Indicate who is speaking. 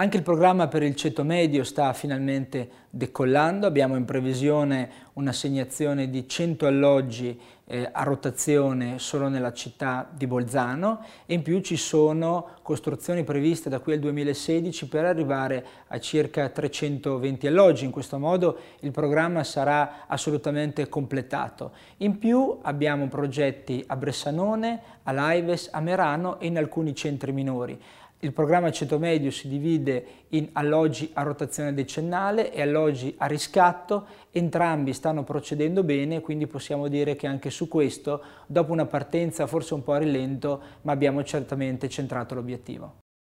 Speaker 1: Anche il programma per il ceto medio sta finalmente decollando, abbiamo in previsione un'assegnazione di 100 alloggi a rotazione solo nella città di Bolzano e in più ci sono costruzioni previste da qui al 2016 per arrivare a circa 320 alloggi. In questo modo il programma sarà assolutamente completato. In più abbiamo progetti a Bressanone, a Laives, a Merano e in alcuni centri minori. Il programma ceto medio si divide in alloggi a rotazione decennale e alloggi a riscatto, entrambi stanno procedendo bene, quindi possiamo dire che anche su questo, dopo una partenza forse un po' a rilento, ma abbiamo certamente centrato l'obiettivo.